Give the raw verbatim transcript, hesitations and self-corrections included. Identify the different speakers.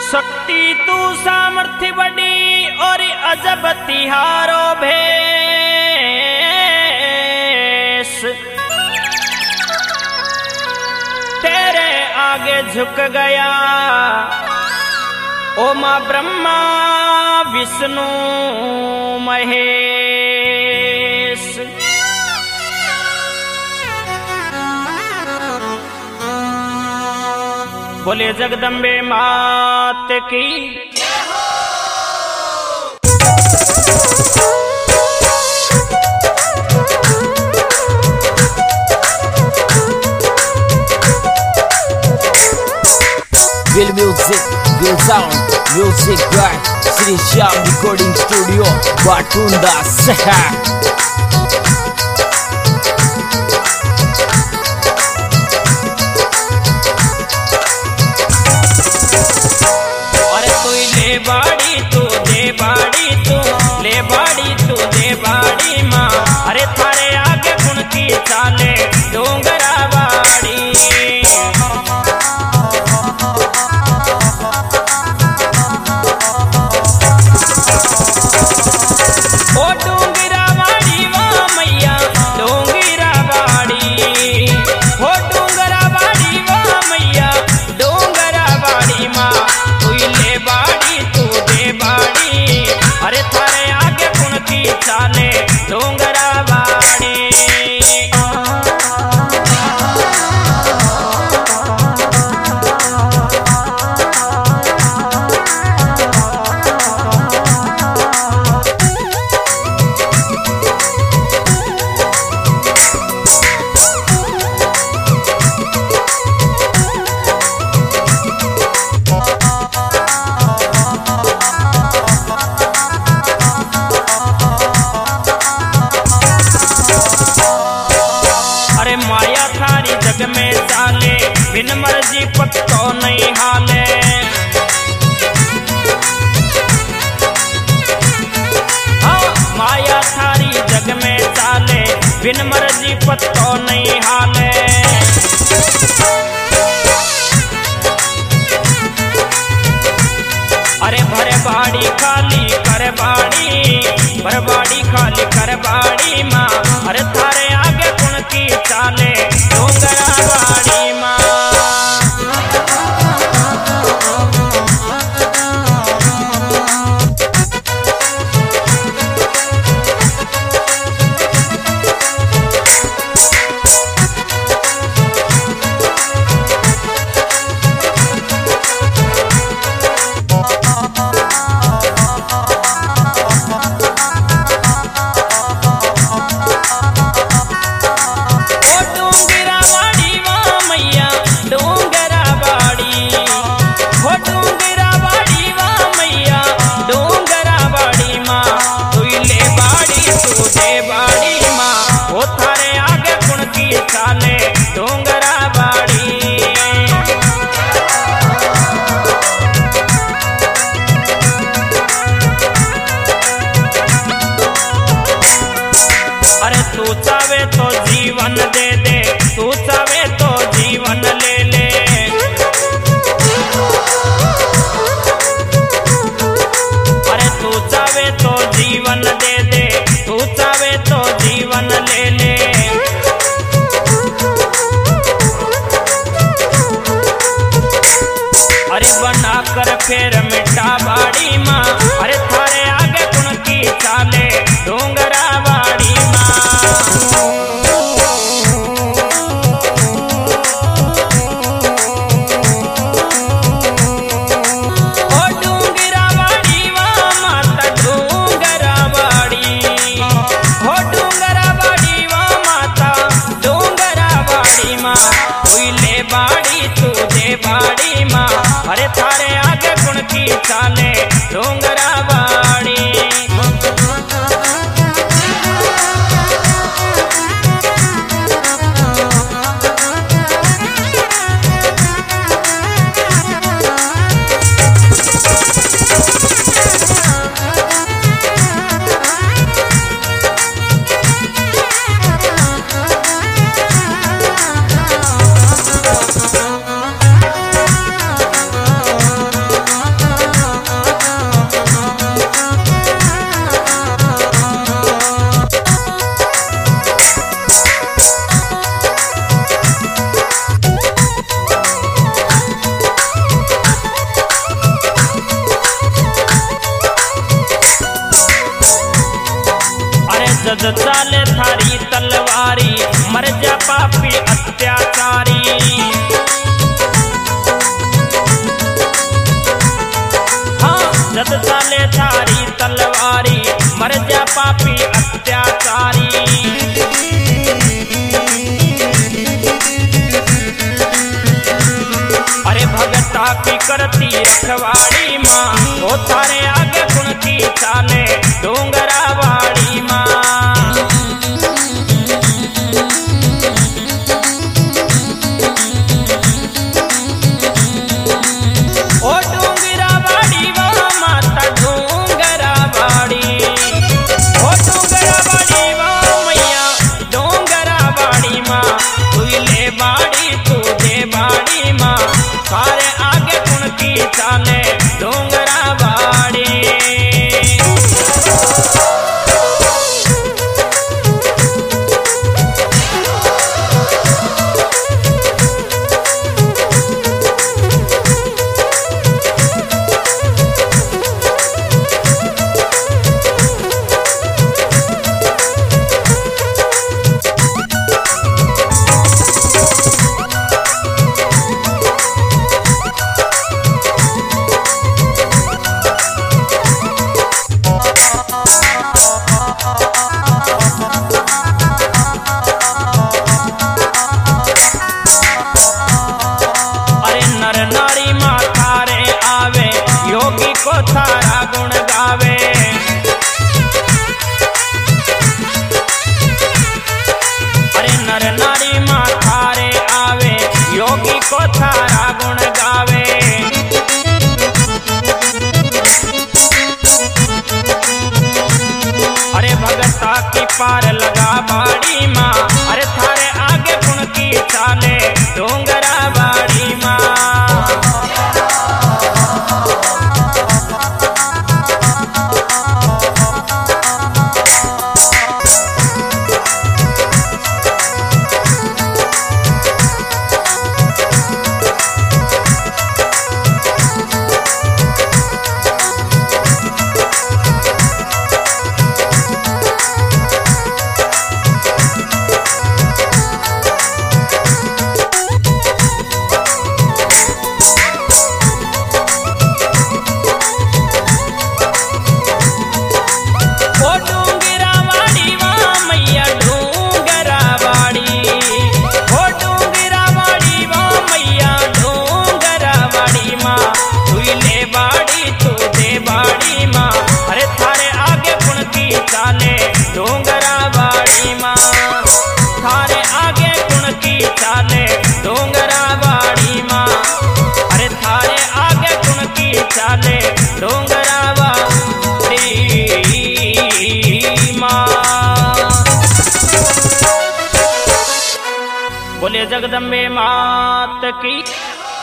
Speaker 1: शक्ति तू सामर्थ्य बड़ी और अजब तिहारो भेष, तेरे आगे झुक गया ओ मां ब्रह्मा विष्णु महेश। बोले जगदम्बे मात की।
Speaker 2: Will music, will sound, music by Sri Shyam Recording Studio, Batunda, Seha.
Speaker 1: बाड़ी तू दे बाड़ी तू ले बाड़ी तू दे बाड़ी माँ, अरे थारे आगे गुण की चाले डोंगरा बाड़ी। ओ डोंगरा बाड़ी माँ मैया डोंगरा बाड़ी, हो डोंगरा बाड़ी माँ मैया डोंगरा बाड़ी माँ, तू ले बाड़ी बाड़ी, अरे थारे आगे गुण की चाले डोंगरा बाड़ी। माया थारी जग में चाले बिन मर्जी पत्तो नहीं हाले, हाँ माया थारी जग में चाले बिन मर्जी पत्तो नहीं हाले। अरे भरे बाड़ी खाली कर बाड़ी, भर बाड़ी खाली कर बाड़ी माँ, अरे थारे आगे गुण की चाले डोंगरा बाड़ी माँ। चाले डोंगरा बाड़ी, अरे तू चावे तो जीवन दे दे, तू चावे तो जीवन ले ले, अरे तू चावे तो जीवन दे दे, तू चावे तो जीवन ले ले। अरे बना कर फिर मिटा बाड़ी माँ, अरे थारे आगे गुण की चाले डोंगरा बाड़ी माँ। पापी अत्याचारी। हाँ जद चाले थारी तलवारी, मर जा पापी अत्याचारी। अरे भगता की करती रखवाड़ी माँ, वो थारे आगे गुण की चाले डोंगरा वाड़ी माँ। ओ डोंगरा वाड़ी वो माता डोंगरा वाड़ी, ओ डोंगरा वाड़ी वो मैया डोंगरा वाड़ी माँ। तू ले बाड़ी तू दे बाड़ी माँ, सारे आगे गुण की चाले डोंगरा वाड़ी। योगी को थारा गुण गावे, अरे नर नारी माँ थारे आवे, योगी को थारा गुण गावे। अरे भगता की पार लगा बाड़ी माँ, अरे थारे आगे गुण की चाले डोंगरा बाड़ी माँ। चाले डोंगरा वाड़ी माँ, थारे आगे गुण की चाले डोंगरा वाड़ी माँ। अरे थारे आगे गुण की चाले डोंगरा वाड़ी माँ। बोले जगदम्बे मात की।